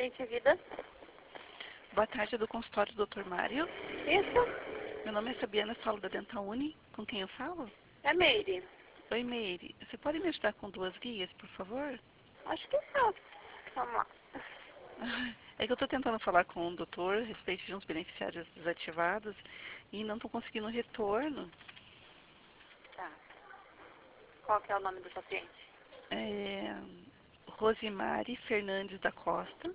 Paciente Vida. Boa tarde, é do consultório do Dr. Mário. Isso. Meu nome é Fabiana, falo da Dental Uni. Com quem eu falo? É Meire. Oi, Meire. Você pode me ajudar com 2 guias, por favor? Acho que não. Vamos lá. É que eu estou tentando falar com o doutor a respeito de uns beneficiários desativados e não estou conseguindo retorno. Tá. Qual que é o nome do paciente? É Rosimari Fernandes da Costa.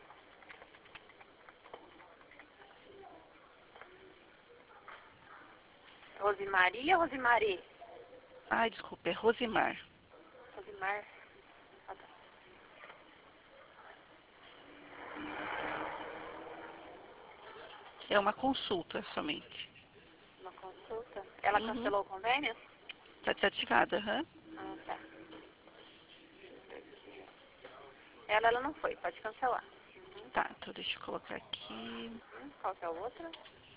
Rosimaria ou Rosimari? Ai, desculpa, é Rosimar. Rosimar. Ah, tá. É uma consulta somente. Uma consulta. Ela cancelou o convênio? Está desativada, aham. Ah, tá. Ela não foi. Pode cancelar. Tá, então deixa eu colocar aqui. Qual que é o outro?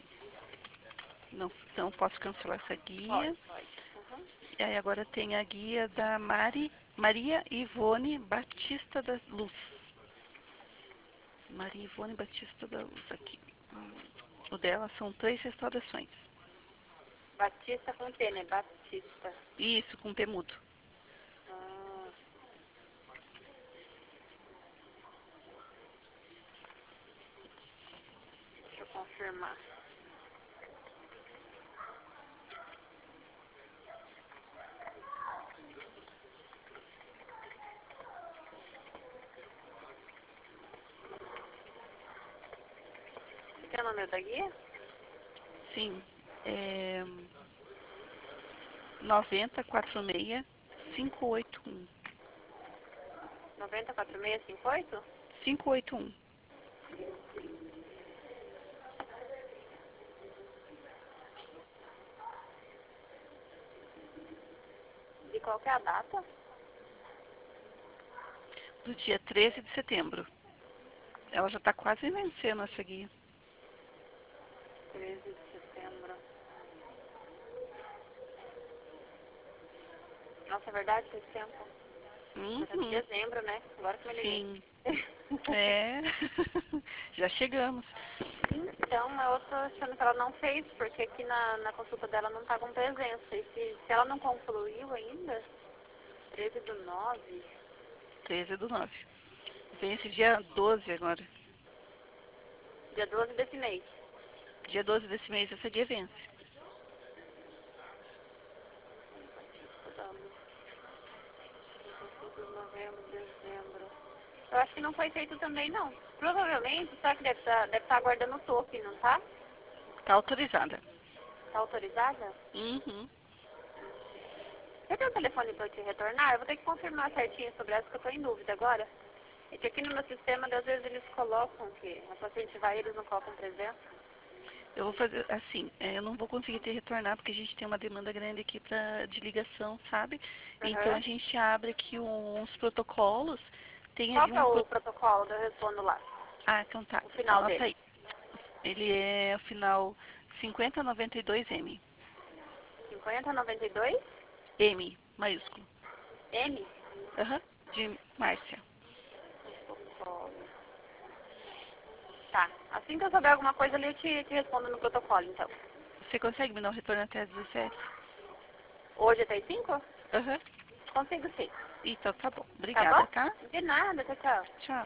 Não posso cancelar essa guia. Pode. E aí agora tem a guia da Maria Ivone Batista da Luz. Maria Ivone Batista da Luz, aqui. O dela são 3 restaurações. Batista com T, né? Batista. Isso, com P mudo. Ah. Deixa eu confirmar. Você quer o número da guia? Sim, é 9046 581. 904658? 581. De qual que é a data? Do dia 13 de setembro. Ela já está quase vencendo essa guia. 13 de setembro. Nossa, é verdade, faz tempo. Já tá em dezembro, né? Agora que me liguei. Sim. É. Já chegamos. Então, eu tô achando que ela não fez, porque aqui na consulta dela não tá com presença. E se ela não concluiu ainda, 13/9. 13/9. Vence dia 12 agora. Dia 12 desse mês. Dia 12 desse mês essa guia vence. Novembro, dezembro. Eu acho que não foi feito também, não. Provavelmente, só que deve estar aguardando o toque, não tá? Tá autorizada. Tá autorizada? Uhum. Você tem um telefone para eu te retornar? Eu vou ter que confirmar certinho sobre essa, que eu estou em dúvida agora. É que aqui no meu sistema, às vezes eles colocam que a paciente vai e eles não colocam presença. Eu vou fazer assim, eu não vou conseguir te retornar porque a gente tem uma demanda grande aqui de ligação, sabe? Então a gente abre aqui uns protocolos. Tem Qual ali que é o protocolo? Eu respondo lá. Ah, então tá. O final Anota dele. aí. Ele é o final 5092M. 5092? M, maiúsculo. M? Aham, de Márcia. Protocolo. Tá. Assim que eu souber alguma coisa ali, eu te respondo no protocolo, então. Você consegue me dar um retorno até as 17? Hoje até as 5? Aham. Consigo sim. Então tá bom. Tá bom? Obrigada, tá? De nada, tchau, tchau. Tchau.